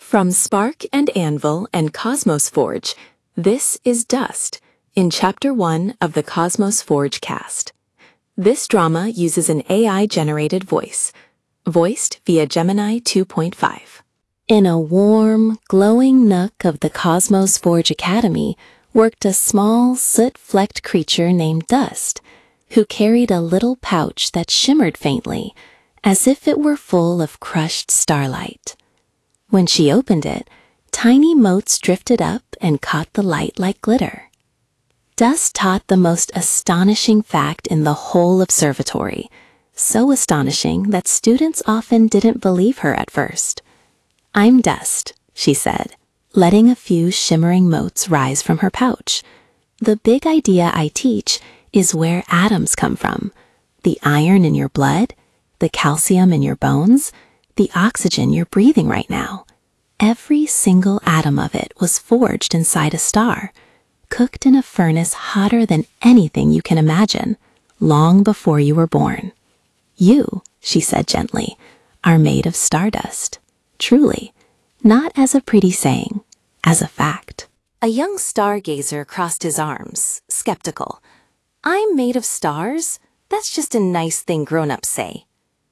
From Spark and Anvil and Cosmos Forge, this is Dust, in Chapter 1 of the Cosmos Forge cast. This drama uses an AI-generated voice, voiced via Gemini 2.5. In a warm, glowing nook of the Cosmos Forge Academy worked a small, soot-flecked creature named Dust, who carried a little pouch that shimmered faintly, as if it were full of crushed starlight. When she opened it, tiny motes drifted up and caught the light like glitter. Dust taught the most astonishing fact in the whole observatory, so astonishing that students often didn't believe her at first. "I'm Dust," she said, letting a few shimmering motes rise from her pouch. "The big idea I teach is where atoms come from. The iron in your blood, the calcium in your bones, the oxygen you're breathing right now. Every single atom of it was forged inside a star, cooked in a furnace hotter than anything you can imagine, long before you were born. You," she said gently, "are made of stardust. Truly, not as a pretty saying, as a fact." A young stargazer crossed his arms, skeptical. "I'm made of stars? That's just a nice thing grown-ups say."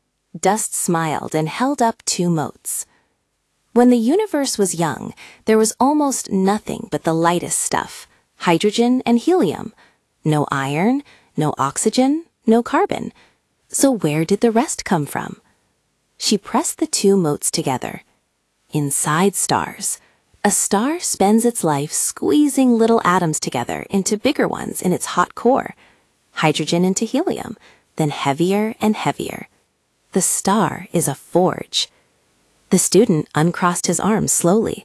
Dust smiled and held up 2 motes. When the universe was young, there was almost nothing but the lightest stuff, hydrogen and helium. No iron, no oxygen, no carbon. So where did the rest come from? She pressed the 2 motes together. Inside stars, a star spends its life squeezing little atoms together into bigger ones in its hot core, hydrogen into helium, then heavier and heavier. The star is a forge. The student uncrossed his arms slowly.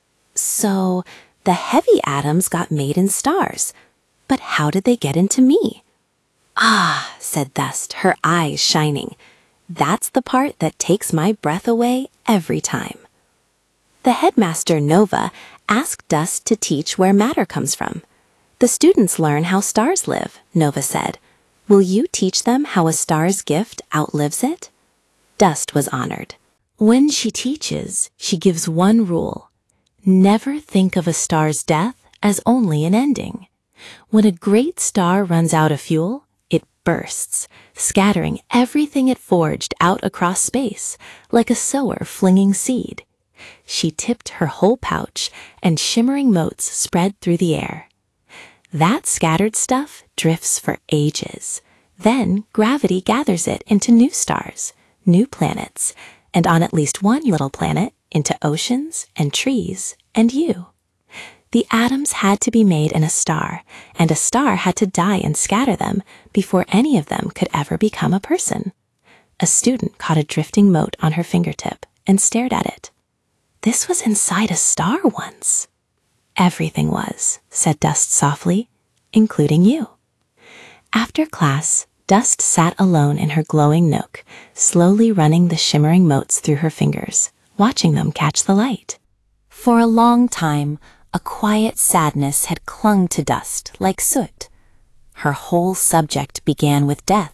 "So, the heavy atoms got made in stars. But how did they get into me?" "Ah," said Dust, her eyes shining. "That's the part that takes my breath away every time." The headmaster, Nova, asked Dust to teach where matter comes from. "The students learn how stars live," Nova said. "Will you teach them how a star's gift outlives it?" Dust was honored. When she teaches, she gives one rule: never think of a star's death as only an ending. When a great star runs out of fuel, it bursts, scattering everything it forged out across space, like a sower flinging seed. She tipped her whole pouch, and shimmering motes spread through the air. That scattered stuff drifts for ages. Then gravity gathers it into new stars, new planets, and on at least one little planet, into oceans and trees and you. The atoms had to be made in a star, and a star had to die and scatter them before any of them could ever become a person. A student caught a drifting mote on her fingertip and stared at it. "This was inside a star once." "Everything was," said Dust softly, "including you." After class, Dust sat alone in her glowing nook, slowly running the shimmering motes through her fingers, watching them catch the light. For a long time, a quiet sadness had clung to Dust like soot. Her whole subject began with death.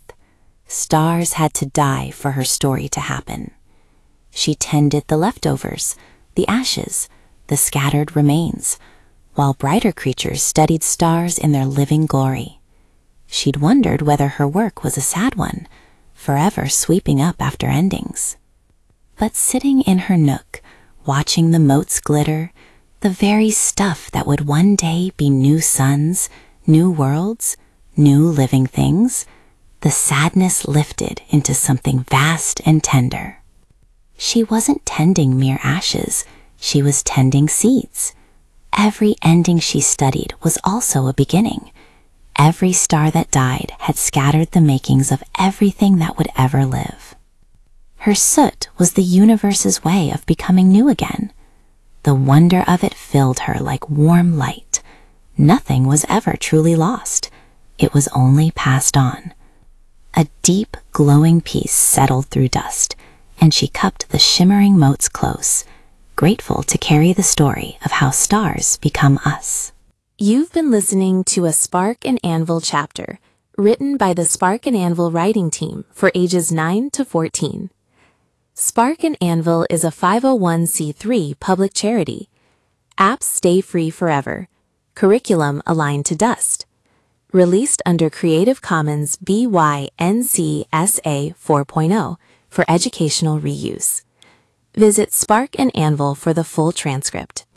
Stars had to die for her story to happen. She tended the leftovers, the ashes, the scattered remains, while brighter creatures studied stars in their living glory. She'd wondered whether her work was a sad one, forever sweeping up after endings. But sitting in her nook, watching the motes glitter, the very stuff that would one day be new suns, new worlds, new living things, the sadness lifted into something vast and tender. She wasn't tending mere ashes, she was tending seeds. Every ending she studied was also a beginning. Every star that died had scattered the makings of everything that would ever live. Her soot was the universe's way of becoming new again. The wonder of it filled her like warm light. Nothing was ever truly lost. It was only passed on. A deep, glowing peace settled through Dust, and she cupped the shimmering motes close, grateful to carry the story of how stars become us. You've been listening to a Spark and Anvil chapter, written by the Spark and Anvil writing team for ages 9 to 14. Spark and Anvil is a 501c3 public charity. Apps stay free forever. Curriculum aligned to Dust. Released under Creative Commons BY-NC-SA 4.0 for educational reuse. Visit Spark and Anvil for the full transcript.